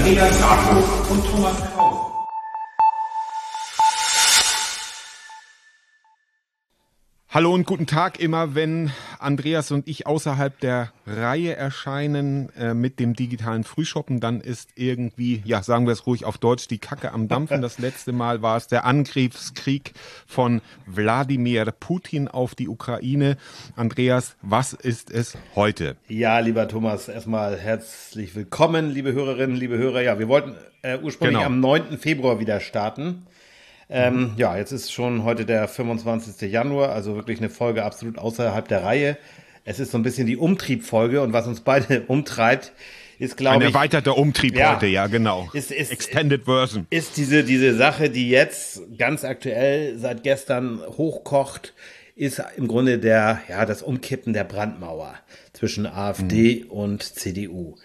Andreas Jakob und Thomas Krause. Hallo und guten Tag. Immer wenn Andreas und ich außerhalb der Reihe erscheinen mit dem digitalen Frühschoppen, dann ist irgendwie, ja, sagen wir es ruhig auf Deutsch, die Kacke am Dampfen. Das letzte Mal war es der Angriffskrieg von Wladimir Putin auf die Ukraine. Andreas, was ist es heute? Ja, lieber Thomas, erstmal herzlich willkommen, liebe Hörerinnen, liebe Hörer. Ja, wir wollten ursprünglich am 9. Februar wieder starten. Ja, jetzt ist schon heute der 25. Januar, also wirklich eine Folge absolut außerhalb der Reihe. Es ist so ein bisschen die Umtriebfolge und was uns beide umtreibt, ist, glaube ich... Ein erweiterter Umtrieb heute, ja, genau. Extended Version. Ist diese Sache, die jetzt ganz aktuell seit gestern hochkocht, ist im Grunde das Umkippen der Brandmauer zwischen AfD und CDU.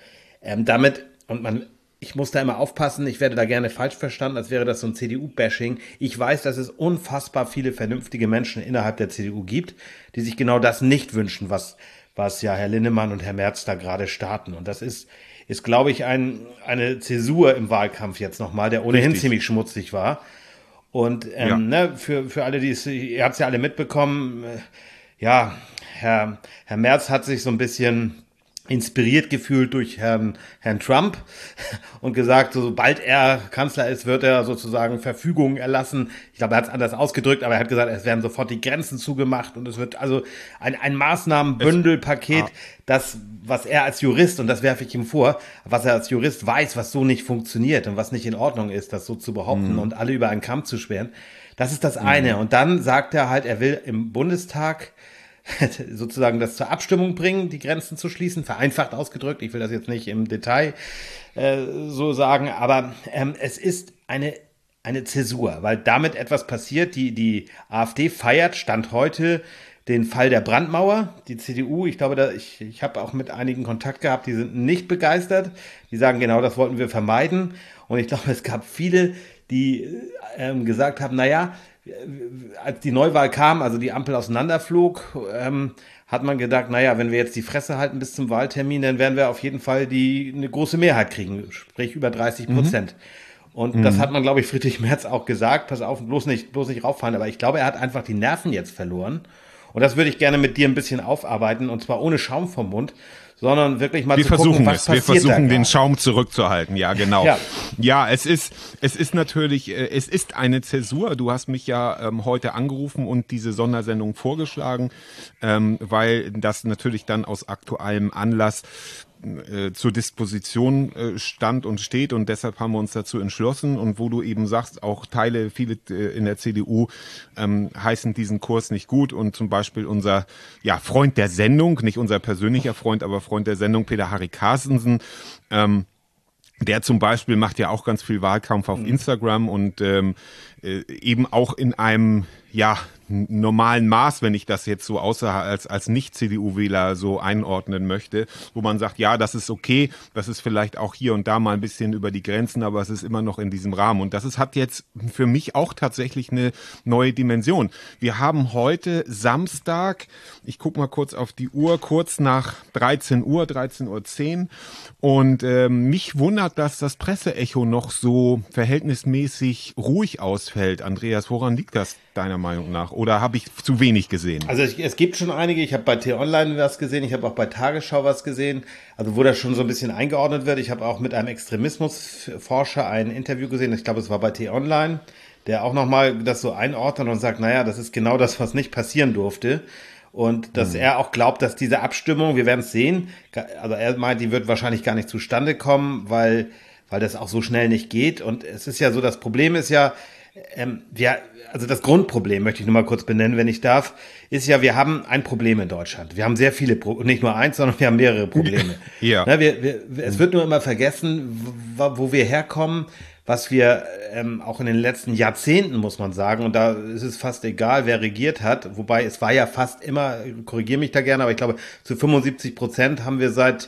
Ich muss da immer aufpassen, ich werde da gerne falsch verstanden, als wäre das so ein CDU-Bashing. Ich weiß, dass es unfassbar viele vernünftige Menschen innerhalb der CDU gibt, die sich genau das nicht wünschen, was ja Herr Linnemann und Herr Merz da gerade starten. Und das ist glaube ich, eine Zäsur im Wahlkampf jetzt nochmal, der ohnehin ziemlich schmutzig war. Und für alle, ihr habt es ja alle mitbekommen, Herr Merz hat sich so ein bisschen inspiriert gefühlt durch Herrn Trump und gesagt, sobald er Kanzler ist, wird er sozusagen Verfügungen erlassen. Ich glaube, er hat es anders ausgedrückt, aber er hat gesagt, es werden sofort die Grenzen zugemacht und es wird also ein Maßnahmenbündelpaket, das, was er als Jurist, und das werfe ich ihm vor, was er als Jurist weiß, was so nicht funktioniert und was nicht in Ordnung ist, das so zu behaupten und alle über einen Kamm zu scheren. Das ist das eine. Und dann sagt er halt, er will im Bundestag sozusagen das zur Abstimmung bringen, die Grenzen zu schließen, vereinfacht ausgedrückt. Ich will das jetzt nicht im Detail so sagen, aber es ist eine Zäsur, weil damit etwas passiert. Die AfD feiert, Stand heute, den Fall der Brandmauer. Die CDU, ich glaube, ich habe auch mit einigen Kontakt gehabt, die sind nicht begeistert. Die sagen, genau das wollten wir vermeiden. Und ich glaube, es gab viele, die gesagt haben, als die Neuwahl kam, also die Ampel auseinanderflog, hat man gedacht, wenn wir jetzt die Fresse halten bis zum Wahltermin, dann werden wir auf jeden Fall eine große Mehrheit kriegen, sprich über 30%. Und das hat man, glaube ich, Friedrich Merz auch gesagt, pass auf, bloß nicht rauffallen, aber ich glaube, er hat einfach die Nerven jetzt verloren. Und das würde ich gerne mit dir ein bisschen aufarbeiten, und zwar ohne Schaum vom Mund, sondern wirklich mal gucken, was passiert. Wir versuchen den Schaum zurückzuhalten, ja, genau. Ja, es ist natürlich, es ist eine Zäsur. Du hast mich ja heute angerufen und diese Sondersendung vorgeschlagen, weil das natürlich dann aus aktuellem Anlass zur Disposition stand und steht, und deshalb haben wir uns dazu entschlossen. Und wo du eben sagst, auch viele in der CDU heißen diesen Kurs nicht gut, und zum Beispiel unser Freund der Sendung, nicht unser persönlicher Freund, aber Freund der Sendung, Peter-Harry Carstensen, der zum Beispiel macht ja auch ganz viel Wahlkampf auf Instagram und eben auch in einem normalen Maß, wenn ich das jetzt so als Nicht-CDU-Wähler so einordnen möchte, wo man sagt, ja, das ist okay, das ist vielleicht auch hier und da mal ein bisschen über die Grenzen, aber es ist immer noch in diesem Rahmen. Und hat jetzt für mich auch tatsächlich eine neue Dimension. Wir haben heute Samstag, ich gucke mal kurz auf die Uhr, kurz nach 13:10 Uhr, und mich wundert, dass das Presseecho noch so verhältnismäßig ruhig ausfällt. Andreas, woran liegt das deiner Meinung nach? Oder habe ich zu wenig gesehen? Also es gibt schon einige. Ich habe bei T-Online was gesehen. Ich habe auch bei Tagesschau was gesehen. Also wo das schon so ein bisschen eingeordnet wird. Ich habe auch mit einem Extremismusforscher ein Interview gesehen. Ich glaube, es war bei T-Online, der auch nochmal das so einordnet und sagt, das ist genau das, was nicht passieren durfte. Und dass er auch glaubt, dass diese Abstimmung, wir werden es sehen, also er meint, die wird wahrscheinlich gar nicht zustande kommen, weil das auch so schnell nicht geht. Und es ist ja so, das Problem ist ja, also das Grundproblem möchte ich nur mal kurz benennen, wenn ich darf, ist ja, wir haben ein Problem in Deutschland. Wir haben sehr viele, nicht nur eins, sondern wir haben mehrere Probleme. Ja. Es wird nur immer vergessen, wo wir herkommen, was wir auch in den letzten Jahrzehnten, muss man sagen, und da ist es fast egal, wer regiert hat, wobei es war ja fast immer, korrigiere mich da gerne, aber ich glaube, zu 75% haben wir seit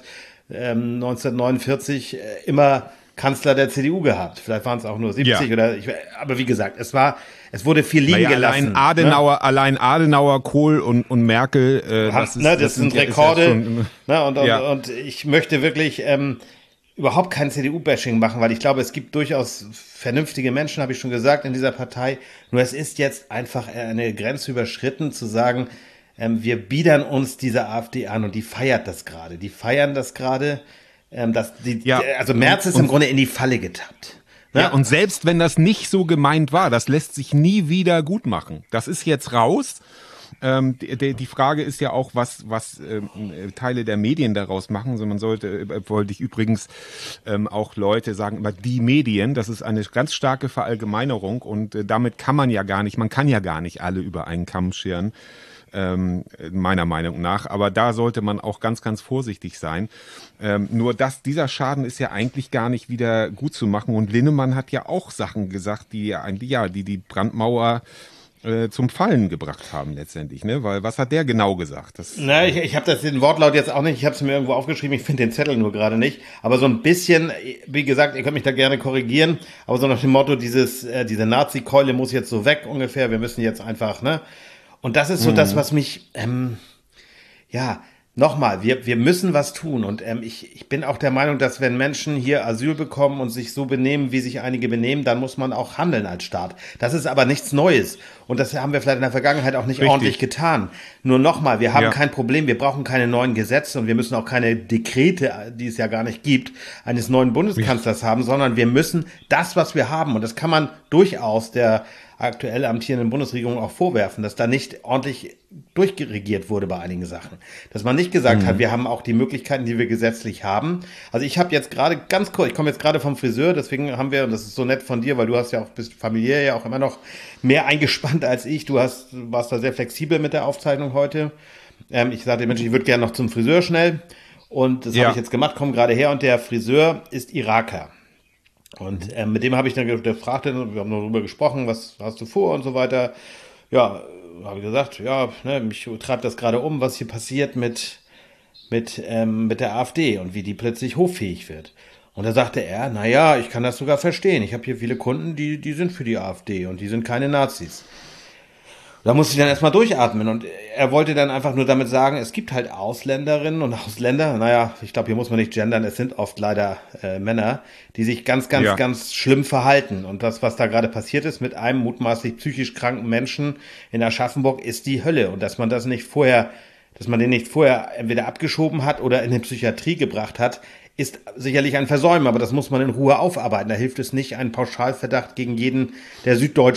1949 immer Kanzler der CDU gehabt. Vielleicht waren es auch nur 70 aber wie gesagt, es wurde viel liegen gelassen. Allein Adenauer, Kohl und Merkel, das sind Rekorde. Und ich möchte wirklich überhaupt kein CDU-Bashing machen, weil ich glaube, es gibt durchaus vernünftige Menschen, habe ich schon gesagt, in dieser Partei. Nur es ist jetzt einfach eine Grenze überschritten, zu sagen, wir biedern uns dieser AfD an und die feiert das gerade. Die feiern das gerade. Also Merz ist im Grunde in die Falle getappt. Ne? Ja, und selbst wenn das nicht so gemeint war, das lässt sich nie wieder gut machen. Das ist jetzt raus. Die Frage ist ja auch, was Teile der Medien daraus machen. So, wollte ich übrigens auch Leute sagen, immer die Medien, das ist eine ganz starke Verallgemeinerung und damit man kann ja gar nicht alle über einen Kamm scheren. Meiner Meinung nach. Aber da sollte man auch ganz, ganz vorsichtig sein. Nur dieser Schaden ist ja eigentlich gar nicht wieder gut zu machen. Und Linnemann hat ja auch Sachen gesagt, die die Brandmauer zum Fallen gebracht haben letztendlich, ne? Weil was hat der genau gesagt? Ich habe den Wortlaut jetzt auch nicht, ich habe es mir irgendwo aufgeschrieben, ich finde den Zettel nur gerade nicht, aber so ein bisschen, wie gesagt, ihr könnt mich da gerne korrigieren, aber so nach dem Motto, diese Nazi-Keule muss jetzt so weg ungefähr, wir müssen jetzt einfach, ne? Und das ist so das, was mich, nochmal, wir müssen was tun. Und ich bin auch der Meinung, dass wenn Menschen hier Asyl bekommen und sich so benehmen, wie sich einige benehmen, dann muss man auch handeln als Staat. Das ist aber nichts Neues. Und das haben wir vielleicht in der Vergangenheit auch nicht ordentlich getan. Nur nochmal, wir haben kein Problem, wir brauchen keine neuen Gesetze und wir müssen auch keine Dekrete, die es ja gar nicht gibt, eines neuen Bundeskanzlers haben, sondern wir müssen das, was wir haben. Und das kann man durchaus der aktuell amtierenden Bundesregierung auch vorwerfen, dass da nicht ordentlich durchregiert wurde bei einigen Sachen. Dass man nicht gesagt hat, wir haben auch die Möglichkeiten, die wir gesetzlich haben. Also ich habe jetzt gerade ganz kurz, ich komme jetzt gerade vom Friseur, deswegen haben wir, und das ist so nett von dir, weil du hast ja auch, bist familiär ja auch immer noch mehr eingespannt als ich. Du warst da sehr flexibel mit der Aufzeichnung heute. Ich sagte, Mensch, ich würde gerne noch zum Friseur schnell. Und das habe ich jetzt gemacht, komme gerade her und der Friseur ist Iraker. Und mit dem habe ich dann gefragt, wir haben darüber gesprochen, was hast du vor und so weiter. Ja, habe ich gesagt, mich treibt das gerade um, was hier passiert mit der AfD und wie die plötzlich hoffähig wird. Und da sagte er, ich kann das sogar verstehen. Ich habe hier viele Kunden, die sind für die AfD und die sind keine Nazis. Da musste ich dann erstmal durchatmen und er wollte dann einfach nur damit sagen, es gibt halt Ausländerinnen und Ausländer, ich glaube, hier muss man nicht gendern, es sind oft leider Männer, die sich ganz schlimm verhalten. Und das, was da gerade passiert ist mit einem mutmaßlich psychisch kranken Menschen in Aschaffenburg, ist die Hölle. Und dass man den nicht vorher entweder abgeschoben hat oder in die Psychiatrie gebracht hat, ist sicherlich ein Versäumen, aber das muss man in Ruhe aufarbeiten. Da hilft es nicht, einen Pauschalverdacht gegen jeden, der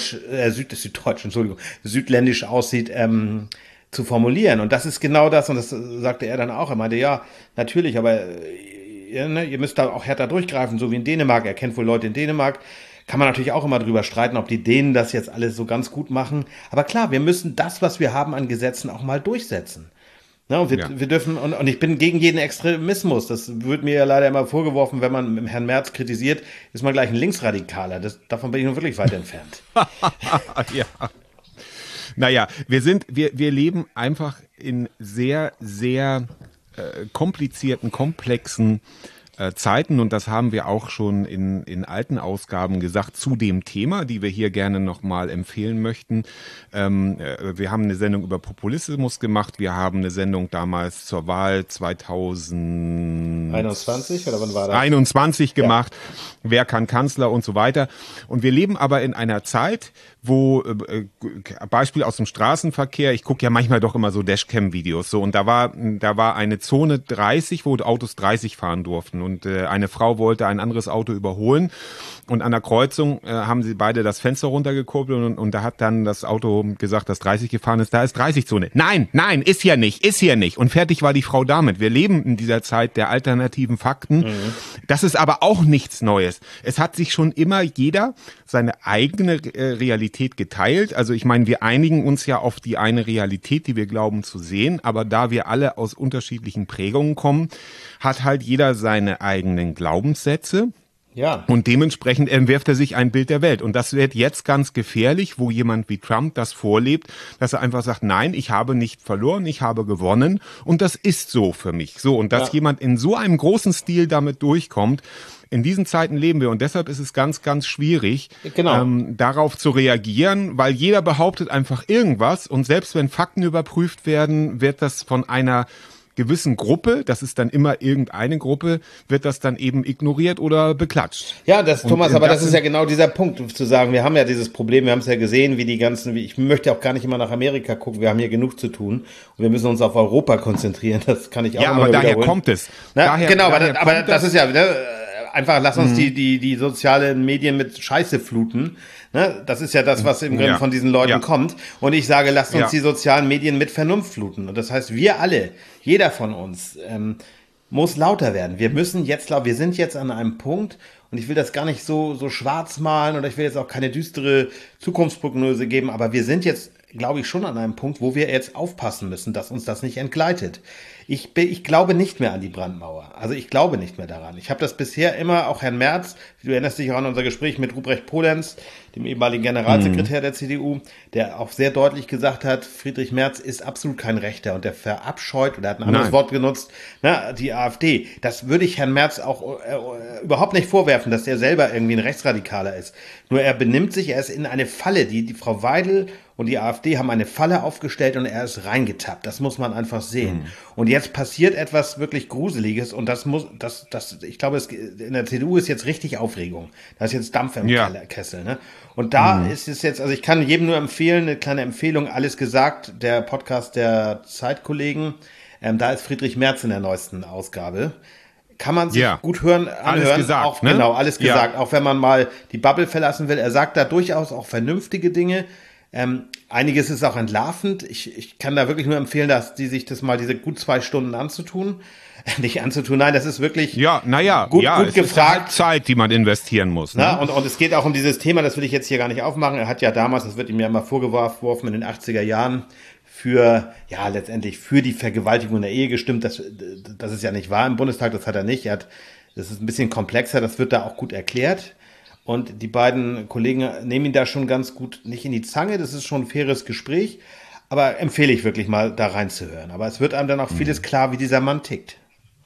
südländisch aussieht, zu formulieren. Und das ist genau das, und das sagte er dann auch. Er meinte, ja, natürlich, aber ihr müsst da auch härter durchgreifen, so wie in Dänemark. Er kennt wohl Leute in Dänemark. Kann man natürlich auch immer drüber streiten, ob die Dänen das jetzt alles so ganz gut machen. Aber klar, wir müssen das, was wir haben an Gesetzen, auch mal durchsetzen. Ja, und wir dürfen, und ich bin gegen jeden Extremismus. Das wird mir ja leider immer vorgeworfen, wenn man Herrn Merz kritisiert, ist man gleich ein Linksradikaler. Davon bin ich nun wirklich weit entfernt. Ja. Naja, wir leben einfach in sehr, sehr komplizierten, komplexen Zeiten, und das haben wir auch schon in alten Ausgaben gesagt zu dem Thema, die wir hier gerne nochmal empfehlen möchten. Wir haben eine Sendung über Populismus gemacht, wir haben eine Sendung damals zur Wahl 2021 oder wann war das? 21 gemacht, wer kann Kanzler und so weiter. Und wir leben aber in einer Zeit, wo, Beispiel aus dem Straßenverkehr, ich gucke ja manchmal doch immer so Dashcam-Videos, so, und da war eine Zone 30, wo Autos 30 fahren durften, und eine Frau wollte ein anderes Auto überholen, und an der Kreuzung haben sie beide das Fenster runtergekurbelt, und da hat dann das Auto gesagt, dass 30 gefahren ist, da ist 30-Zone. Nein, ist hier nicht. Und fertig war die Frau damit. Wir leben in dieser Zeit der alternativen Fakten. Mhm. Das ist aber auch nichts Neues. Es hat sich schon immer jeder seine eigene Realität geteilt. Also ich meine, wir einigen uns ja auf die eine Realität, die wir glauben zu sehen, aber da wir alle aus unterschiedlichen Prägungen kommen, hat halt jeder seine eigenen Glaubenssätze. Ja. Und dementsprechend entwirft er sich ein Bild der Welt. Und das wird jetzt ganz gefährlich, wo jemand wie Trump das vorlebt, dass er einfach sagt, nein, ich habe nicht verloren, ich habe gewonnen. Und das ist so für mich. So, und dass jemand in so einem großen Stil damit durchkommt, in diesen Zeiten leben wir, und deshalb ist es ganz, ganz schwierig, darauf zu reagieren, weil jeder behauptet einfach irgendwas, und selbst wenn Fakten überprüft werden, wird das von einer gewissen Gruppe, das ist dann immer irgendeine Gruppe, wird das dann eben ignoriert oder beklatscht. Ja, Thomas, aber das ist ja genau dieser Punkt, zu sagen, wir haben ja dieses Problem, wir haben es ja gesehen, wie die ganzen, ich möchte auch gar nicht immer nach Amerika gucken, wir haben hier genug zu tun und wir müssen uns auf Europa konzentrieren, das kann ich auch immer wiederholen. Ja, aber daher kommt es. Genau, aber das ist ja, ne, einfach lass uns die sozialen Medien mit Scheiße fluten. Ne? Das ist ja das, was im Grunde von diesen Leuten kommt. Und ich sage, lasst uns die sozialen Medien mit Vernunft fluten. Und das heißt, wir alle, jeder von uns, muss lauter werden. Wir sind jetzt an einem Punkt, und ich will das gar nicht so schwarz malen oder ich will jetzt auch keine düstere Zukunftsprognose geben, aber wir sind jetzt, glaube ich, schon an einem Punkt, wo wir jetzt aufpassen müssen, dass uns das nicht entgleitet. Ich glaube nicht mehr an die Brandmauer. Also ich glaube nicht mehr daran. Ich habe das bisher immer, auch Herrn Merz, du erinnerst dich auch an unser Gespräch mit Ruprecht Polenz, dem ehemaligen Generalsekretär der CDU, der auch sehr deutlich gesagt hat, Friedrich Merz ist absolut kein Rechter und der verabscheut, oder hat ein anderes Wort genutzt, die AfD. Das würde ich Herrn Merz auch überhaupt nicht vorwerfen, dass er selber irgendwie ein Rechtsradikaler ist. Nur er ist in eine Falle, die Frau Weidel und die AfD haben eine Falle aufgestellt und er ist reingetappt. Das muss man einfach sehen. Und jetzt passiert etwas wirklich Gruseliges und ich glaube, in der CDU ist jetzt richtig Aufregung. Da ist jetzt Dampf im Kessel, ne? Und da ist es jetzt, also ich kann jedem nur empfehlen, eine kleine Empfehlung, alles gesagt, der Podcast der Zeitkollegen, da ist Friedrich Merz in der neuesten Ausgabe. Kann man sich gut anhören. Alles gesagt, auch, ne? Genau, alles gesagt. Auch wenn man mal die Bubble verlassen will. Er sagt da durchaus auch vernünftige Dinge. Einiges ist auch entlarvend. Ich kann da wirklich nur empfehlen, dass die sich das mal diese gut 2 Stunden anzutun. Nicht anzutun, nein, das ist wirklich gut es gefragt. Ist halt Zeit, die man investieren muss. Ne? Und es geht auch um dieses Thema, das will ich jetzt hier gar nicht aufmachen. Er hat ja damals, das wird ihm ja immer vorgeworfen, in den 80er Jahren letztendlich für die Vergewaltigung in der Ehe gestimmt. Das ist ja nicht wahr im Bundestag, das hat er nicht. Das ist ein bisschen komplexer, das wird da auch gut erklärt. Und die beiden Kollegen nehmen ihn da schon ganz gut nicht in die Zange. Das ist schon ein faires Gespräch. Aber empfehle ich wirklich mal, da reinzuhören. Aber es wird einem dann auch vieles klar, wie dieser Mann tickt.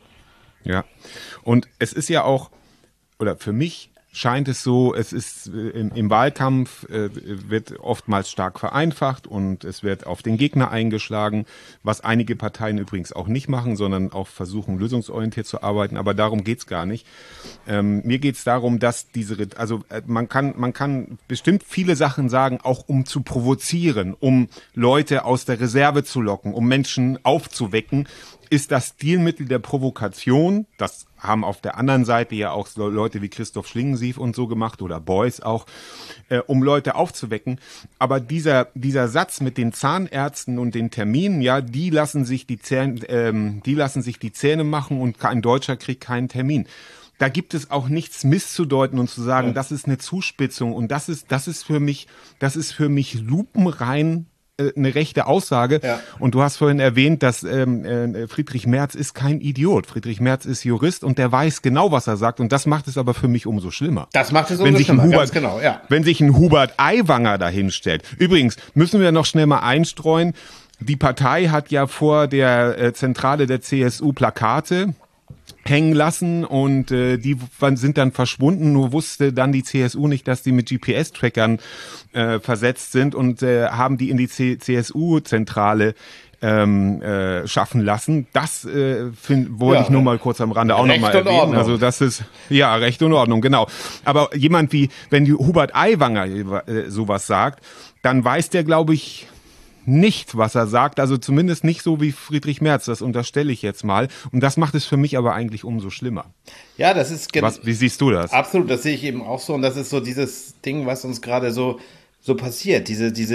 Ja, und es ist ja auch, oder für mich scheint es so, es ist im Wahlkampf wird oftmals stark vereinfacht und es wird auf den Gegner eingeschlagen, was einige Parteien übrigens auch nicht machen, sondern auch versuchen, lösungsorientiert zu arbeiten, aber darum geht's gar nicht. Mir geht's darum, dass man kann bestimmt viele Sachen sagen, auch um zu provozieren, um Leute aus der Reserve zu locken, um Menschen aufzuwecken, ist das Stilmittel der Provokation. Das haben auf der anderen Seite ja auch so Leute wie Christoph Schlingensief und so gemacht oder Beuys auch, um Leute aufzuwecken. Aber dieser Satz mit den Zahnärzten und den Terminen, die lassen sich die Zähne machen und kein Deutscher kriegt keinen Termin. Da gibt es auch nichts misszudeuten und zu sagen, das ist eine Zuspitzung und das ist für mich lupenrein eine rechte Aussage. Ja. Und du hast vorhin erwähnt, dass Friedrich Merz ist kein Idiot. Friedrich Merz ist Jurist und der weiß genau, was er sagt. Und das macht es aber für mich umso schlimmer. Das macht es umso schlimmer, ganz genau, ja. Wenn sich ein Hubert Aiwanger dahinstellt. Übrigens, müssen wir noch schnell mal einstreuen. Die Partei hat ja vor der Zentrale der CSU Plakate hängen lassen und die sind dann verschwunden. Nur wusste dann die CSU nicht, dass die mit GPS-Trackern versetzt sind und haben die in die CSU-Zentrale schaffen lassen. Das wollte ich nur mal kurz am Rande auch nochmal erwähnen. Ordnung. Also das ist, Recht und Ordnung, genau. Aber wenn Hubert Aiwanger sowas sagt, dann weiß der, glaube ich, nicht, was er sagt, also zumindest nicht so wie Friedrich Merz, das unterstelle ich jetzt mal. Und das macht es für mich aber eigentlich umso schlimmer. Ja, das ist wie siehst du das? Absolut, das sehe ich eben auch so. Und das ist so dieses Ding, was uns gerade so passiert.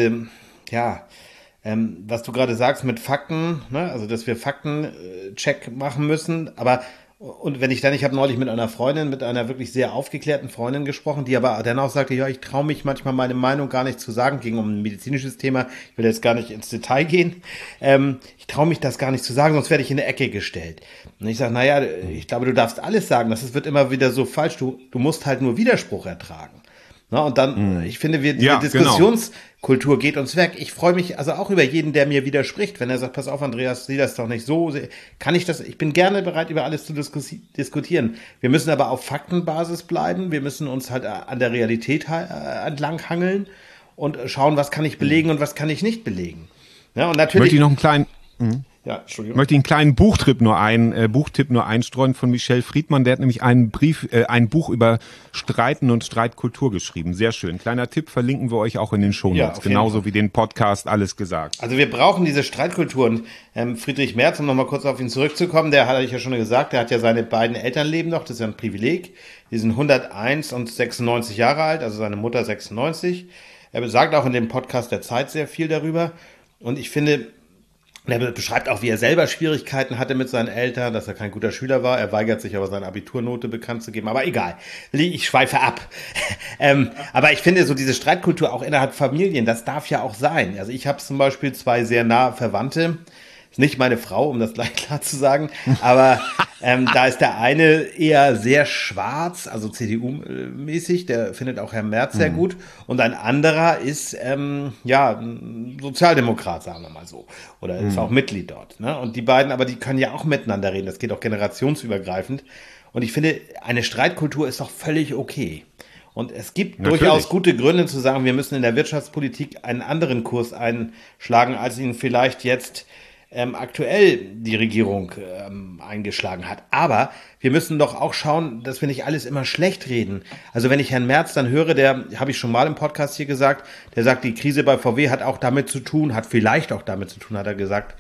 Was du gerade sagst mit Fakten, ne? Also dass wir Faktencheck machen müssen, aber und wenn ich habe neulich mit einer wirklich sehr aufgeklärten Freundin gesprochen, die aber dann auch sagte, ich traue mich manchmal meine Meinung gar nicht zu sagen, ging um ein medizinisches Thema, ich will jetzt gar nicht ins Detail gehen, ich traue mich das gar nicht zu sagen, sonst werde ich in eine Ecke gestellt. Und ich sage, ich glaube, du darfst alles sagen, das wird immer wieder so falsch, du musst halt nur Widerspruch ertragen. Na, und dann, ich finde, die Diskussionskultur geht uns weg. Ich freue mich also auch über jeden, der mir widerspricht, wenn er sagt, pass auf, Andreas, sieh das doch nicht so. Ich bin gerne bereit, über alles zu diskutieren. Wir müssen aber auf Faktenbasis bleiben. Wir müssen uns halt an der Realität entlang hangeln und schauen, was kann ich belegen und was kann ich nicht belegen. Ja, und natürlich. Möchte ich noch einen kleinen, Ja, Entschuldigung. Ich möchte einen kleinen Buchtipp nur einstreuen von Michel Friedmann. Der hat nämlich ein Buch über Streiten und Streitkultur geschrieben. Sehr schön. Kleiner Tipp, verlinken wir euch auch in den Shownotes. Genauso wie den Podcast Alles gesagt. Also wir brauchen diese Streitkultur. Und Friedrich Merz, um nochmal kurz auf ihn zurückzukommen, der hat ja schon gesagt, der hat ja seine beiden Eltern leben noch. Das ist ja ein Privileg. Die sind 101 und 96 Jahre alt, also seine Mutter 96. Er sagt auch in dem Podcast der Zeit sehr viel darüber. Und ich finde, er beschreibt auch, wie er selber Schwierigkeiten hatte mit seinen Eltern, dass er kein guter Schüler war. Er weigert sich aber, seine Abiturnote bekannt zu geben. Aber egal, ich schweife ab. Aber ich finde, so diese Streitkultur auch innerhalb Familien, das darf ja auch sein. Also ich habe zum Beispiel 2 sehr nahe Verwandte. Ist nicht meine Frau, um das gleich klar zu sagen. Aber da ist der eine eher sehr schwarz, also CDU-mäßig. Der findet auch Herrn Merz sehr gut. Und ein anderer ist, ein Sozialdemokrat, sagen wir mal so. Oder ist auch Mitglied dort. Ne? Und die beiden, aber die können ja auch miteinander reden. Das geht auch generationsübergreifend. Und ich finde, eine Streitkultur ist doch völlig okay. Und es gibt durchaus gute Gründe zu sagen, wir müssen in der Wirtschaftspolitik einen anderen Kurs einschlagen, als ihn vielleicht jetzt aktuell die Regierung eingeschlagen hat. Aber wir müssen doch auch schauen, dass wir nicht alles immer schlecht reden. Also wenn ich Herrn Merz dann höre, der, habe ich schon mal im Podcast hier gesagt, der sagt, die Krise bei VW hat vielleicht auch damit zu tun, hat er gesagt,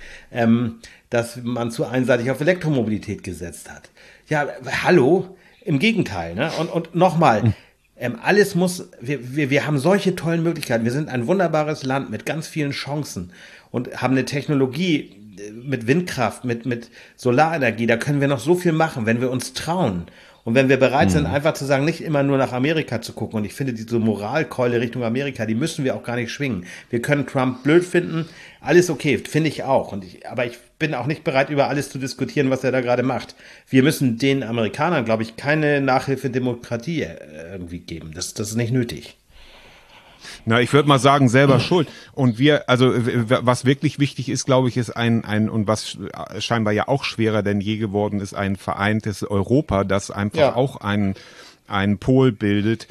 dass man zu einseitig auf Elektromobilität gesetzt hat. Ja, hallo, im Gegenteil. Ne? Und nochmal, alles muss, wir haben solche tollen Möglichkeiten. Wir sind ein wunderbares Land mit ganz vielen Chancen und haben eine Technologie mit Windkraft, mit Solarenergie. Da können wir noch so viel machen, wenn wir uns trauen. Und wenn wir bereit sind, einfach zu sagen, nicht immer nur nach Amerika zu gucken. Und ich finde, diese Moralkeule Richtung Amerika, die müssen wir auch gar nicht schwingen. Wir können Trump blöd finden. Alles okay, finde ich auch. Aber ich bin auch nicht bereit, über alles zu diskutieren, was er da gerade macht. Wir müssen den Amerikanern, glaube ich, keine Nachhilfe Demokratie irgendwie geben. Das ist nicht nötig. Na, ich würde mal sagen, selber schuld. Und was wirklich wichtig ist, glaube ich, ist und was scheinbar ja auch schwerer denn je geworden ist, ein vereintes Europa, das einfach auch einen Pol bildet,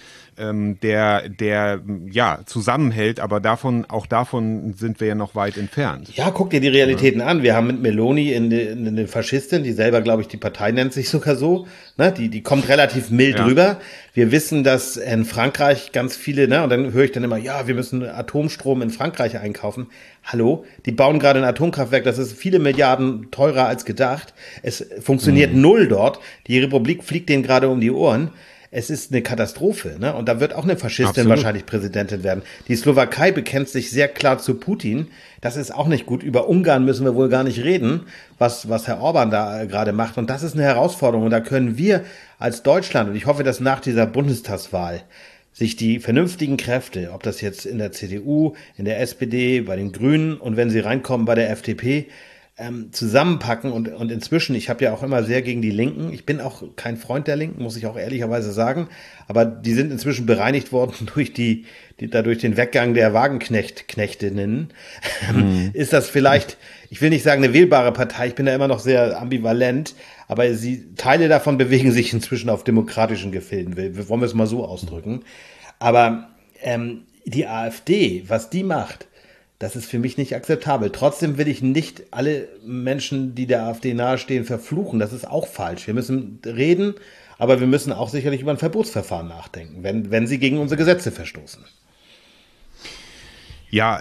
der zusammenhält, aber davon sind wir ja noch weit entfernt. Ja, guck dir die Realitäten an. Wir haben mit Meloni eine Faschistin, die selber, glaube ich, die Partei nennt sich sogar so, ne? Die kommt relativ mild rüber. Wir wissen, dass in Frankreich ganz viele, ne, und dann höre ich dann immer, ja, wir müssen Atomstrom in Frankreich einkaufen. Hallo, die bauen gerade ein Atomkraftwerk, das ist viele Milliarden teurer als gedacht. Es funktioniert null dort. Die Republik fliegt denen gerade um die Ohren. Es ist eine Katastrophe, ne? Und da wird auch eine Faschistin wahrscheinlich Präsidentin werden. Die Slowakei bekennt sich sehr klar zu Putin. Das ist auch nicht gut. Über Ungarn müssen wir wohl gar nicht reden, was Herr Orban da gerade macht. Und das ist eine Herausforderung. Und da können wir als Deutschland, und ich hoffe, dass nach dieser Bundestagswahl sich die vernünftigen Kräfte, ob das jetzt in der CDU, in der SPD, bei den Grünen und wenn sie reinkommen bei der FDP, zusammenpacken und inzwischen, ich habe ja auch immer sehr gegen die Linken, ich bin auch kein Freund der Linken, muss ich auch ehrlicherweise sagen, aber die sind inzwischen bereinigt worden durch dadurch den Weggang der Wagenknechtinnen. Ist das vielleicht, ich will nicht sagen eine wählbare Partei, ich bin da immer noch sehr ambivalent, aber Teile davon bewegen sich inzwischen auf demokratischen Gefilden, wollen wir es mal so ausdrücken. Aber die AfD, was die macht, das ist für mich nicht akzeptabel. Trotzdem will ich nicht alle Menschen, die der AfD nahestehen, verfluchen. Das ist auch falsch. Wir müssen reden, aber wir müssen auch sicherlich über ein Verbotsverfahren nachdenken, wenn sie gegen unsere Gesetze verstoßen. Ja,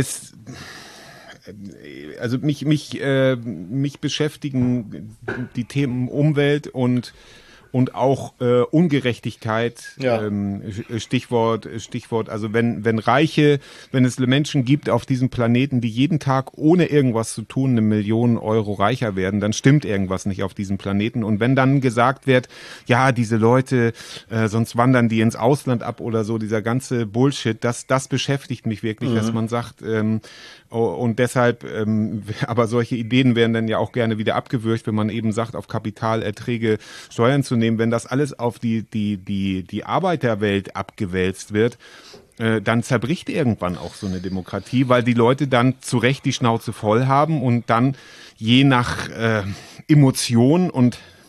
also mich beschäftigen die Themen Umwelt und auch Ungerechtigkeit, Stichwort, also wenn es Menschen gibt auf diesem Planeten, die jeden Tag ohne irgendwas zu tun 1 Million Euro reicher werden, dann stimmt irgendwas nicht auf diesem Planeten. Und wenn dann gesagt wird, ja, diese Leute, sonst wandern die ins Ausland ab oder so, dieser ganze Bullshit, das beschäftigt mich wirklich, dass man sagt, und deshalb, aber solche Ideen werden dann ja auch gerne wieder abgewürgt, wenn man eben sagt, auf Kapitalerträge Steuern zu nehmen. Wenn das alles auf die Arbeiterwelt abgewälzt wird, dann zerbricht irgendwann auch so eine Demokratie, weil die Leute dann zu Recht die Schnauze voll haben und dann je nach Emotion und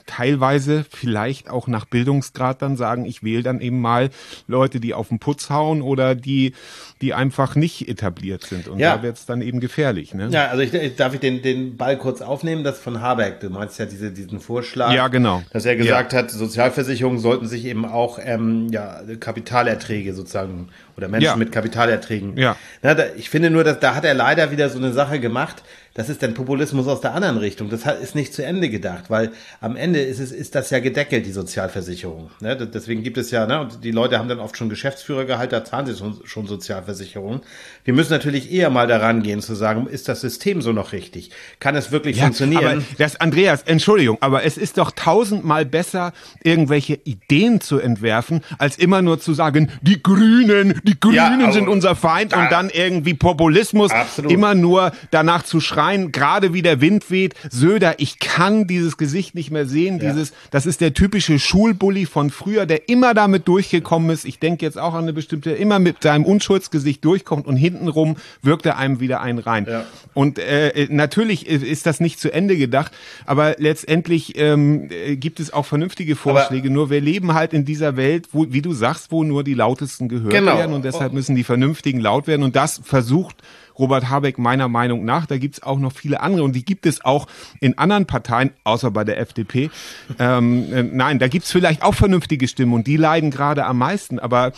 teilweise vielleicht auch nach Bildungsgrad dann sagen, ich wähle dann eben mal Leute, die auf den Putz hauen oder die einfach nicht etabliert sind. Und da wird es dann eben gefährlich. Ne? Ja, also darf ich den Ball kurz aufnehmen, das von Habeck. Du meinst ja diesen Vorschlag, ja, genau. dass er gesagt hat, Sozialversicherungen sollten sich eben auch Kapitalerträge sozusagen oder Menschen mit Kapitalerträgen. Ja. Ich finde nur, dass da hat er leider wieder so eine Sache gemacht. Das ist dann Populismus aus der anderen Richtung. Das ist nicht zu Ende gedacht, weil am Ende ist das ja gedeckelt, die Sozialversicherung. Ne? Deswegen gibt es ja, und die Leute haben dann oft schon Geschäftsführergehalt, da zahlen sie schon Sozialversicherung. Wir müssen natürlich eher mal daran gehen, zu sagen, ist das System so noch richtig? Kann es wirklich funktionieren? Aber Andreas, Entschuldigung, aber es ist doch 1000-mal besser, irgendwelche Ideen zu entwerfen, als immer nur zu sagen, die Grünen sind unser Feind und dann irgendwie Populismus, immer nur danach zu schreien, gerade wie der Wind weht, Söder, ich kann dieses Gesicht nicht mehr sehen, das ist der typische Schulbully von früher, der immer damit durchgekommen ist, ich denke jetzt auch an eine bestimmte, immer mit seinem Unschuldsgesicht durchkommt und hintenrum wirkt er einem wieder einen rein. Ja. Und natürlich ist das nicht zu Ende gedacht, aber letztendlich gibt es auch vernünftige Vorschläge, nur wir leben halt in dieser Welt, wo, wie du sagst, wo nur die Lautesten gehört werden und deshalb müssen die Vernünftigen laut werden und das versucht Robert Habeck meiner Meinung nach. Da gibt's auch noch viele andere und die gibt es auch in anderen Parteien, außer bei der FDP. Nein, da gibt's vielleicht auch vernünftige Stimmen und die leiden gerade am meisten. Aber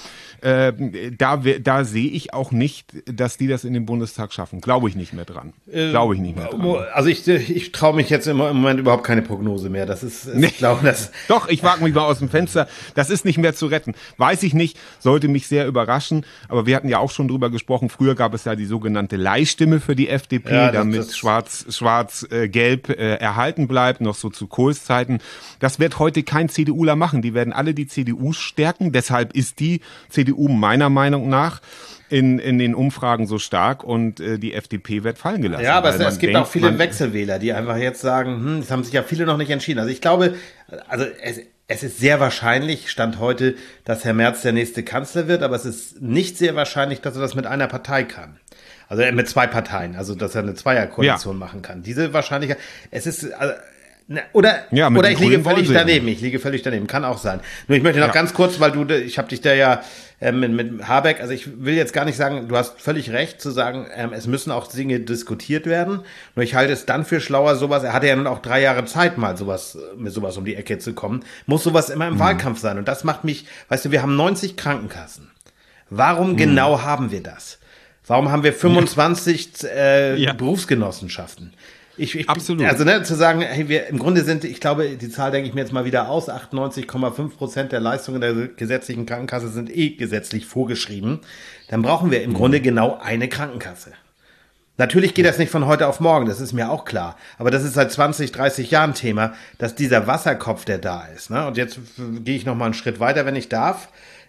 da sehe ich auch nicht, dass die das in den Bundestag schaffen. Glaube ich nicht mehr dran. Also ich traue mich jetzt im Moment überhaupt keine Prognose mehr. Ich glaube, das. Doch, ich wage mich mal aus dem Fenster. Das ist nicht mehr zu retten. Weiß ich nicht, sollte mich sehr überraschen. Aber wir hatten ja auch schon drüber gesprochen. Früher gab es ja die sogenannte Leihstimme für die FDP, damit Schwarz-Gelb erhalten bleibt, noch so zu Kohls Zeiten. Das wird heute kein CDUler machen. Die werden alle die CDU stärken. Deshalb ist die CDU meiner Meinung nach in den Umfragen so stark und die FDP wird fallen gelassen. Ja, aber es gibt auch viele Wechselwähler, die einfach jetzt sagen, es haben sich ja viele noch nicht entschieden. Also ich glaube, es ist sehr wahrscheinlich, Stand heute, dass Herr Merz der nächste Kanzler wird, aber es ist nicht sehr wahrscheinlich, dass er das mit einer Partei kann. Also mit zwei Parteien, also dass er eine Zweierkoalition machen kann. Diese Wahrscheinlichkeit, es ist, oder ich liege völlig daneben, kann auch sein. Nur ich möchte noch ganz kurz, weil ich habe dich da ja mit Habeck, also ich will jetzt gar nicht sagen, du hast völlig recht zu sagen, es müssen auch Dinge diskutiert werden. Nur ich halte es dann für schlauer, er hatte ja nun auch 3 Jahre Zeit, mal mit sowas um die Ecke zu kommen, muss sowas immer im Wahlkampf sein. Und das macht mich, weißt du, wir haben 90 Krankenkassen. Warum genau haben wir das? Warum haben wir 25 Berufsgenossenschaften? Absolut. Also zu sagen, hey, wir im Grunde sind, ich glaube, die Zahl denke ich mir jetzt mal wieder aus, 98,5% der Leistungen der gesetzlichen Krankenkasse sind gesetzlich vorgeschrieben. Dann brauchen wir im Grunde genau eine Krankenkasse. Natürlich geht das nicht von heute auf morgen, das ist mir auch klar. Aber das ist seit 20, 30 Jahren Thema, dass dieser Wasserkopf, der da ist. Ne? Und jetzt gehe ich noch mal einen Schritt weiter, wenn ich darf.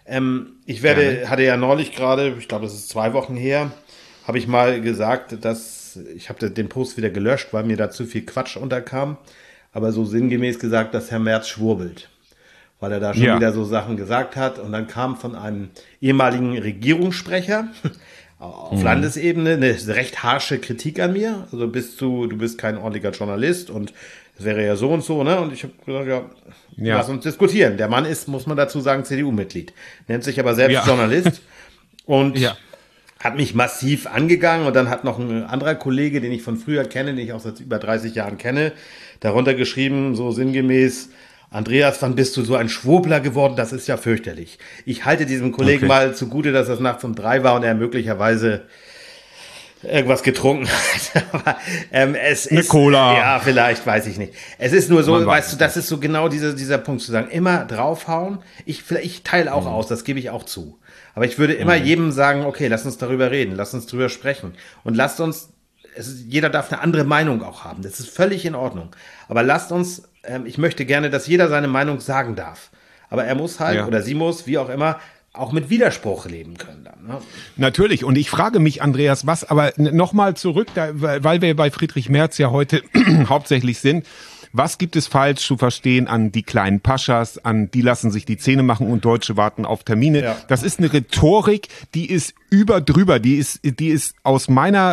Hatte ja neulich gerade, ich glaube, das ist 2 Wochen her, habe ich mal gesagt, ich habe den Post wieder gelöscht, weil mir da zu viel Quatsch unterkam, aber so sinngemäß gesagt, dass Herr Merz schwurbelt, weil er da schon wieder so Sachen gesagt hat und dann kam von einem ehemaligen Regierungssprecher auf Landesebene eine recht harsche Kritik an mir, also du bist kein ordentlicher Journalist und das wäre ja so und so, ne? Und ich habe gesagt, lass uns diskutieren. Der Mann ist, muss man dazu sagen, CDU-Mitglied, nennt sich aber selbst Journalist und hat mich massiv angegangen und dann hat noch ein anderer Kollege, den ich von früher kenne, den ich auch seit über 30 Jahren kenne, darunter geschrieben, so sinngemäß, Andreas, wann bist du so ein Schwurbler geworden? Das ist ja fürchterlich. Ich halte diesem Kollegen mal zugute, dass das nachts um 3 war und er möglicherweise irgendwas getrunken hat. Aber es ist Cola. Ja, vielleicht, weiß ich nicht. Es ist nur so, weißt du, das ist so genau dieser Punkt zu sagen, immer draufhauen. Ich teile auch aus, das gebe ich auch zu. Aber ich würde immer jedem sagen, okay, lass uns darüber reden, lass uns drüber sprechen und lasst uns, jeder darf eine andere Meinung auch haben. Das ist völlig in Ordnung. Aber lasst uns, ich möchte gerne, dass jeder seine Meinung sagen darf. Aber er muss halt, oder sie muss, wie auch immer, auch mit Widerspruch leben können dann. Ne? Natürlich. Und ich frage mich, Andreas, aber nochmal zurück, weil wir bei Friedrich Merz ja heute hauptsächlich sind. Was gibt es falsch zu verstehen an die kleinen Paschas, an die lassen sich die Zähne machen und Deutsche warten auf Termine? Ja. Das ist eine Rhetorik, die ist drüber, die ist aus meiner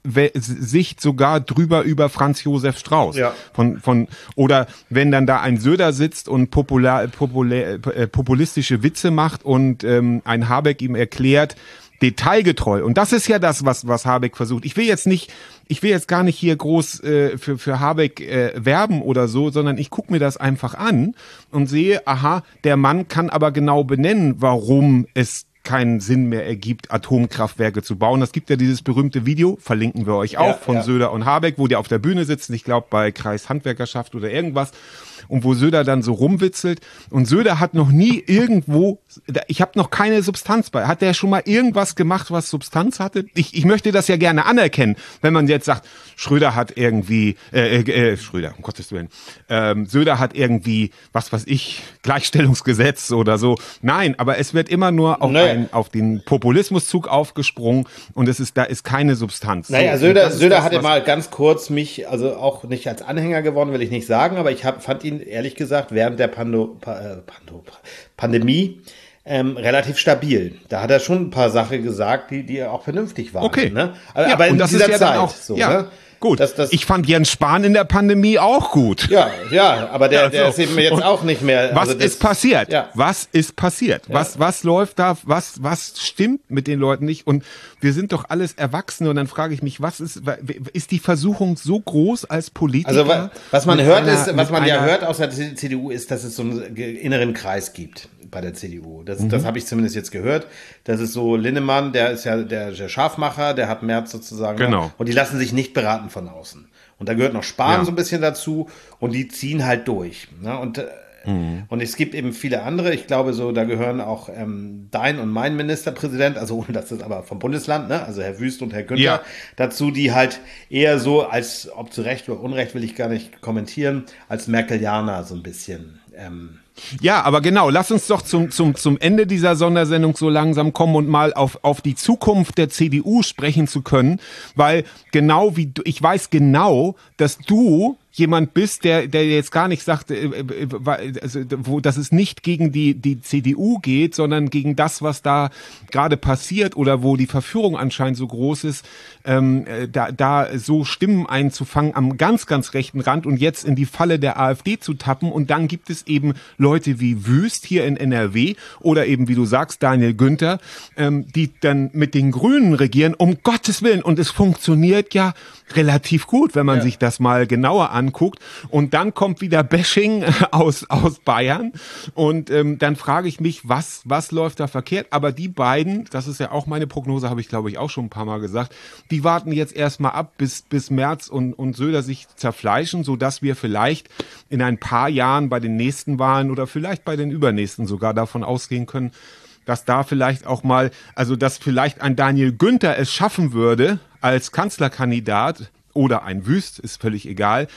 Sicht sogar drüber über Franz Josef Strauß. Ja. Oder wenn dann da ein Söder sitzt und populistische Witze macht und ein Habeck ihm erklärt, detailgetreu. Und das ist ja das, was Habeck versucht. Ich will jetzt gar nicht hier groß für Habeck werben oder so, sondern ich gucke mir das einfach an und sehe, aha, der Mann kann aber genau benennen, warum es keinen Sinn mehr ergibt, Atomkraftwerke zu bauen. Es gibt ja dieses berühmte Video, verlinken wir euch auch, von Söder und Habeck, wo die auf der Bühne sitzen, ich glaube bei Kreis Handwerkerschaft oder irgendwas, und wo Söder dann so rumwitzelt. Und Söder hat noch nie irgendwo, ich habe noch keine Substanz bei. Hat der schon mal irgendwas gemacht, was Substanz hatte? Ich möchte das ja gerne anerkennen, wenn man jetzt sagt, Schröder hat irgendwie, Schröder, um Gottes Willen, Söder hat irgendwie, was weiß ich, Gleichstellungsgesetz oder so. Nein, aber es wird immer nur auf den Populismuszug aufgesprungen und da ist keine Substanz. Naja, Söder hatte mal ganz kurz mich, also auch nicht als Anhänger gewonnen, will ich nicht sagen, aber ich fand ihn ehrlich gesagt während der Pandemie relativ stabil. Da hat er schon ein paar Sachen gesagt, die auch vernünftig waren. Okay. Ne? Aber in dieser Zeit. Auch, so, ja. Ne? Gut, ich fand Jens Spahn in der Pandemie auch gut. Ja, aber der ist eben jetzt auch nicht mehr. Was ist passiert? Ja. Was ist passiert? Ja. Was läuft da? Was stimmt mit den Leuten nicht? Und wir sind doch alles Erwachsene und dann frage ich mich, ist die Versuchung so groß als Politiker? Also was man hört hört aus der CDU ist, dass es so einen inneren Kreis gibt bei der CDU. Das habe ich zumindest jetzt gehört. Das ist so Linnemann, der ist ja der Scharfmacher, der hat Merz sozusagen. Genau. Und die lassen sich nicht beraten von außen. Und da gehört noch Spahn so ein bisschen dazu und die ziehen halt durch. Ne? Und es gibt eben viele andere, ich glaube so, da gehören auch dein und mein Ministerpräsident, also ohne dass das aber vom Bundesland, ne? Also Herr Wüst und Herr Günther, dazu, die halt eher so, als ob zu Recht oder Unrecht will ich gar nicht kommentieren, als Merkelianer so ein bisschen. Ja, aber genau, lass uns doch zum Ende dieser Sondersendung so langsam kommen und mal auf die Zukunft der CDU sprechen zu können, weil genau wie du, ich weiß genau, dass du jemand bist, der jetzt gar nicht sagt, dass es nicht gegen die CDU geht, sondern gegen das, was da gerade passiert oder wo die Verführung anscheinend so groß ist, da so Stimmen einzufangen am ganz, ganz rechten Rand und jetzt in die Falle der AfD zu tappen. Und dann gibt es eben Leute wie Wüst hier in NRW oder eben, wie du sagst, Daniel Günther, die dann mit den Grünen regieren, um Gottes Willen. Und es funktioniert ja relativ gut, wenn man sich das mal genauer anguckt. Und dann kommt wieder Bashing aus Bayern. Und dann frage ich mich, was läuft da verkehrt? Aber die beiden, das ist ja auch meine Prognose, habe ich glaube ich auch schon ein paar Mal gesagt, die warten jetzt erstmal ab, bis Merz und Söder sich zerfleischen, sodass wir vielleicht in ein paar Jahren bei den nächsten Wahlen oder vielleicht bei den übernächsten sogar davon ausgehen können, dass da vielleicht auch mal, also dass vielleicht ein Daniel Günther es schaffen würde, als Kanzlerkandidat oder ein Wüst, ist völlig egal,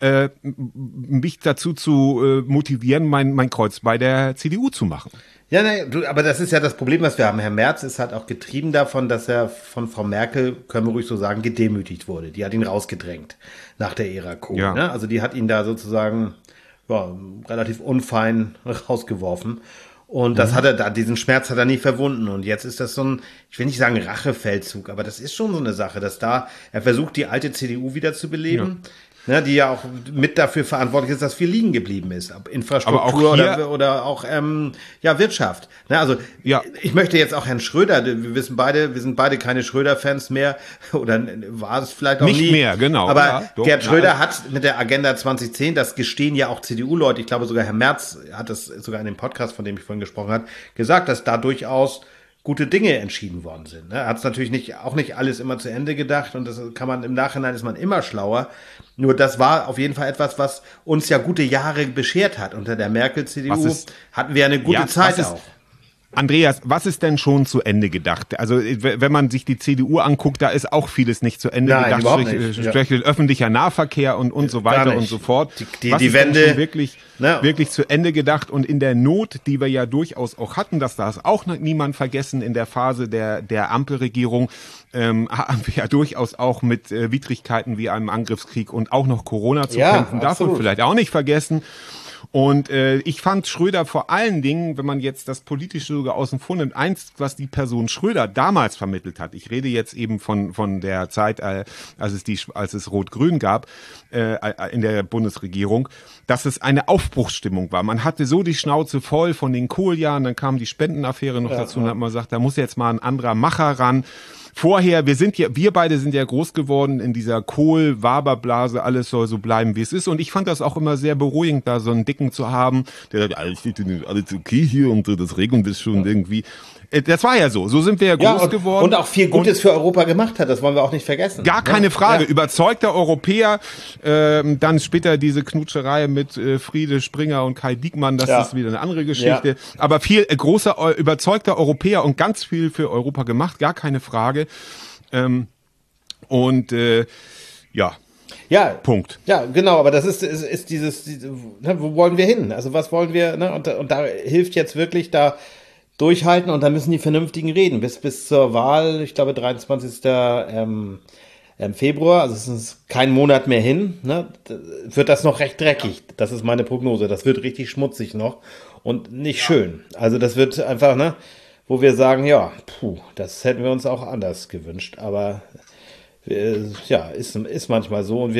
mich dazu zu motivieren, mein Kreuz bei der CDU zu machen. Ja, aber das ist ja das Problem, was wir haben. Herr Merz ist halt auch getrieben davon, dass er von Frau Merkel, können wir ruhig so sagen, gedemütigt wurde. Die hat ihn rausgedrängt nach der Ära Kohl. Ja. Ne? Also die hat ihn da sozusagen relativ unfein rausgeworfen. Und das diesen Schmerz hat er nie verwunden. Und jetzt ist das so ein, ich will nicht sagen Rachefeldzug, aber das ist schon so eine Sache, dass er versucht, die alte CDU wieder zu beleben. Ja. Ne, die ja auch mit dafür verantwortlich ist, dass viel liegen geblieben ist. Infrastruktur oder auch Wirtschaft. Ne, also ich möchte jetzt auch Herrn Schröder, wir sind beide keine Schröder-Fans mehr, oder war es vielleicht auch nicht nie. Mehr, genau. Aber Gerd Schröder hat mit der Agenda 2010, das gestehen ja auch CDU-Leute, ich glaube sogar Herr Merz hat das sogar in dem Podcast, von dem ich vorhin gesprochen habe, gesagt, dass da durchaus gute Dinge entschieden worden sind. Er hat es natürlich auch nicht alles immer zu Ende gedacht und das kann man im Nachhinein, ist man immer schlauer. Nur das war auf jeden Fall etwas, was uns ja gute Jahre beschert hat. Unter der Merkel-CDU hatten wir eine gute Zeit auch. Andreas, was ist denn schon zu Ende gedacht? Also wenn man sich die CDU anguckt, da ist auch vieles nicht zu Ende gedacht. Überhaupt nicht. Öffentlicher Nahverkehr und so weiter und so fort. Was die Wende ist denn schon wirklich zu Ende gedacht? Und in der Not, die wir ja durchaus auch hatten, das darf auch niemand vergessen, in der Phase der Ampelregierung haben wir ja durchaus auch mit Widrigkeiten wie einem Angriffskrieg und auch noch Corona zu kämpfen. Darf man vielleicht auch nicht vergessen. Und ich fand Schröder vor allen Dingen, wenn man jetzt das Politische sogar außen vor nimmt, eins, was die Person Schröder damals vermittelt hat, ich rede jetzt eben von der Zeit, als es Rot-Grün gab, in der Bundesregierung, dass es eine Aufbruchsstimmung war. Man hatte so die Schnauze voll von den Kohljahren, dann kam die Spendenaffäre noch dazu und hat man gesagt, da muss jetzt mal ein anderer Macher ran. Vorher, wir beide sind ja groß geworden in dieser Kohl-Waberblase, alles soll so bleiben, wie es ist. Und ich fand das auch immer sehr beruhigend, da so einen Dicken zu haben, der sagt, alles okay hier und das regelt bis schon irgendwie. Das war ja so. So sind wir ja groß geworden. Und auch viel Gutes für Europa gemacht hat. Das wollen wir auch nicht vergessen. Gar keine Frage. Ja. Überzeugter Europäer. Dann später diese Knutscherei mit Friede Springer und Kai Diekmann. Das ist wieder eine andere Geschichte. Ja. Aber viel großer, überzeugter Europäer und ganz viel für Europa gemacht. Gar keine Frage. Ja, Punkt. Ja, genau, aber das ist wo wollen wir hin? Also was wollen wir, ne? Und da hilft jetzt wirklich da durchhalten und da müssen die Vernünftigen reden. Bis zur Wahl, ich glaube 23. Februar, also es ist kein Monat mehr hin, ne? Wird das noch recht dreckig. Das ist meine Prognose. Das wird richtig schmutzig noch und nicht schön. Also das wird einfach, ne, wo wir sagen, ja, das hätten wir uns auch anders gewünscht. Aber ist manchmal so und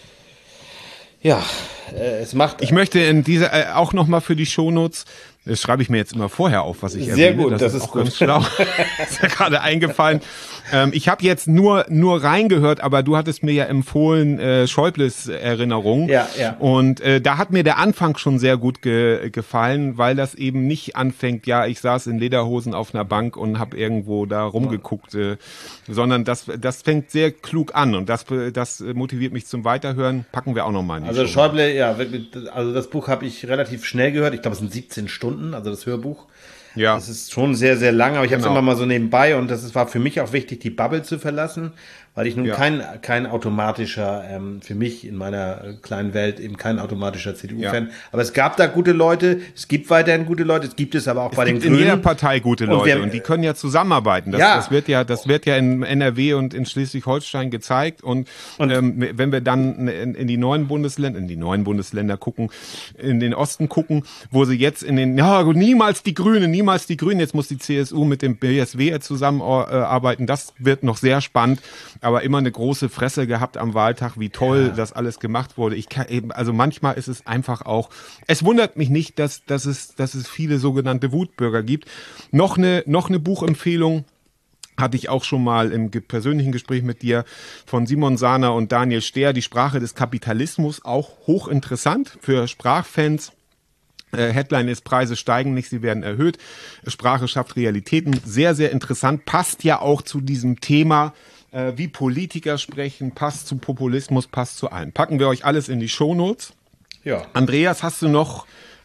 es macht. Ich möchte in dieser auch nochmal für die Shownotes, das schreibe ich mir jetzt immer vorher auf, was ich sehr erwähne. Gut, das ist auch gut. Ganz schlau. Ist ja gerade eingefallen. Ich habe jetzt nur reingehört, aber du hattest mir ja empfohlen Schäubles Erinnerung. Ja. Und da hat mir der Anfang schon sehr gut gefallen, weil das eben nicht anfängt, ja, ich saß in Lederhosen auf einer Bank und habe irgendwo da rumgeguckt, sondern das fängt sehr klug an und das motiviert mich zum Weiterhören. Packen wir auch nochmal in die Also Show. Schäuble, ja, wirklich, also das Buch habe ich relativ schnell gehört. Ich glaube, es sind 17 Stunden, also das Hörbuch. Ja. Das ist schon sehr, sehr lang, aber ich habe es immer mal so nebenbei und war für mich auch wichtig, die Bubble zu verlassen, weil ich nun kein automatischer, für mich in meiner kleinen Welt eben kein automatischer CDU-Fan. Aber es gab da gute Leute, es gibt weiterhin gute Leute, es gibt es aber auch bei den Grünen. In jeder Partei gute Leute und die können ja zusammenarbeiten. Das wird ja in NRW und in Schleswig-Holstein gezeigt und wenn wir dann in die neuen Bundesländer gucken, in den Osten gucken, wo sie jetzt niemals die Grünen, jetzt muss die CSU mit dem BSW zusammenarbeiten, das wird noch sehr spannend. Aber immer eine große Fresse gehabt am Wahltag, wie toll das alles gemacht wurde. Also manchmal ist es einfach auch, es wundert mich nicht, dass es viele sogenannte Wutbürger gibt. Noch eine Buchempfehlung hatte ich auch schon mal im persönlichen Gespräch mit dir von Simon Sahner und Daniel Stehr, die Sprache des Kapitalismus, auch hochinteressant für Sprachfans. Headline ist, Preise steigen nicht, sie werden erhöht. Sprache schafft Realitäten. Sehr, sehr interessant. Passt ja auch zu diesem Thema, wie Politiker sprechen, passt zu Populismus, passt zu allem. Packen wir euch alles in die Shownotes. Ja. Andreas, hast du noch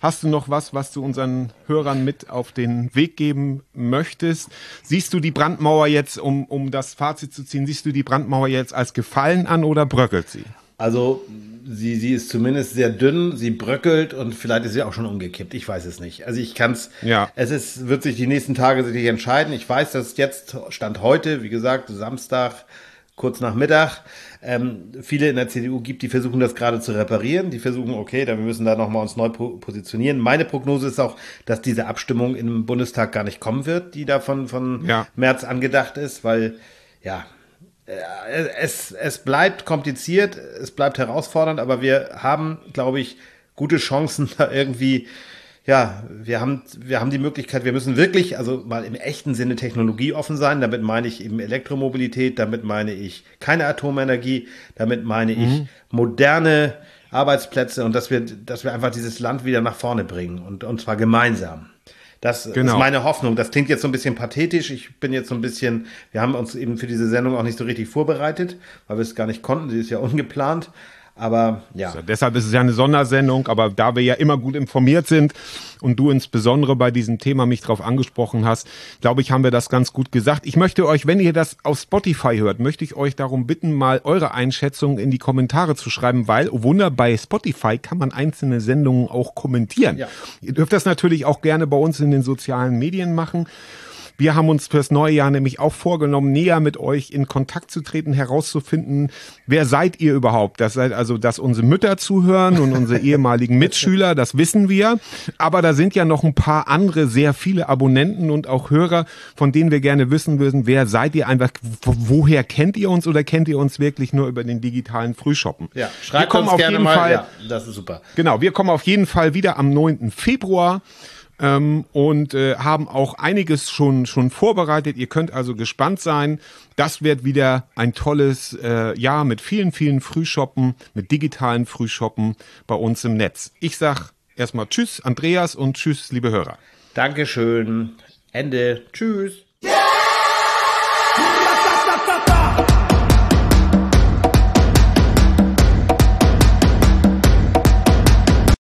was du unseren Hörern mit auf den Weg geben möchtest? Siehst du die Brandmauer jetzt, um das Fazit zu ziehen, siehst du die Brandmauer jetzt als gefallen an oder bröckelt sie? Also sie ist zumindest sehr dünn, sie bröckelt und vielleicht ist sie auch schon umgekippt. Ich weiß es nicht. Also wird sich die nächsten Tage sicherlich entscheiden. Ich weiß, dass jetzt, Stand heute, wie gesagt, Samstag, kurz nach Mittag, viele in der CDU gibt, die versuchen das gerade zu reparieren. Die versuchen, okay, wir müssen da nochmal uns neu positionieren. Meine Prognose ist auch, dass diese Abstimmung im Bundestag gar nicht kommen wird, die da von März angedacht ist, weil, es bleibt kompliziert, es bleibt herausfordernd, aber wir haben, glaube ich, gute Chancen da irgendwie, wir haben die Möglichkeit, wir müssen wirklich, also mal im echten Sinne technologieoffen sein, damit meine ich eben Elektromobilität, damit meine ich keine Atomenergie, damit meine ich moderne Arbeitsplätze und dass wir einfach dieses Land wieder nach vorne bringen und zwar gemeinsam. Das ist meine Hoffnung. Das klingt jetzt so ein bisschen pathetisch. Wir haben uns eben für diese Sendung auch nicht so richtig vorbereitet, weil wir es gar nicht konnten. Sie ist ja ungeplant. Aber ja. Deshalb ist es ja eine Sondersendung, aber da wir ja immer gut informiert sind und du insbesondere bei diesem Thema mich drauf angesprochen hast, glaube ich, haben wir das ganz gut gesagt. Ich möchte euch, wenn ihr das auf Spotify hört, möchte ich euch darum bitten, mal eure Einschätzung in die Kommentare zu schreiben, weil, oh Wunder, bei Spotify kann man einzelne Sendungen auch kommentieren. Ja. Ihr dürft das natürlich auch gerne bei uns in den sozialen Medien machen. Wir haben uns fürs neue Jahr nämlich auch vorgenommen, näher mit euch in Kontakt zu treten, herauszufinden, wer seid ihr überhaupt? Das seid also, dass unsere Mütter zuhören und unsere ehemaligen Mitschüler, das wissen wir. Aber da sind ja noch ein paar andere, sehr viele Abonnenten und auch Hörer, von denen wir gerne wissen würden, wer seid ihr einfach, woher kennt ihr uns oder kennt ihr uns wirklich nur über den digitalen Frühshoppen? Ja, schreibt uns gerne mal. Ja, das ist super. Genau, wir kommen auf jeden Fall wieder am 9. Februar. Und haben auch einiges schon vorbereitet. Ihr könnt also gespannt sein. Das wird wieder ein tolles Jahr mit vielen, vielen Frühshoppen, mit digitalen Frühshoppen bei uns im Netz. Ich sag erstmal Tschüss, Andreas, und Tschüss, liebe Hörer. Dankeschön. Ende. Tschüss.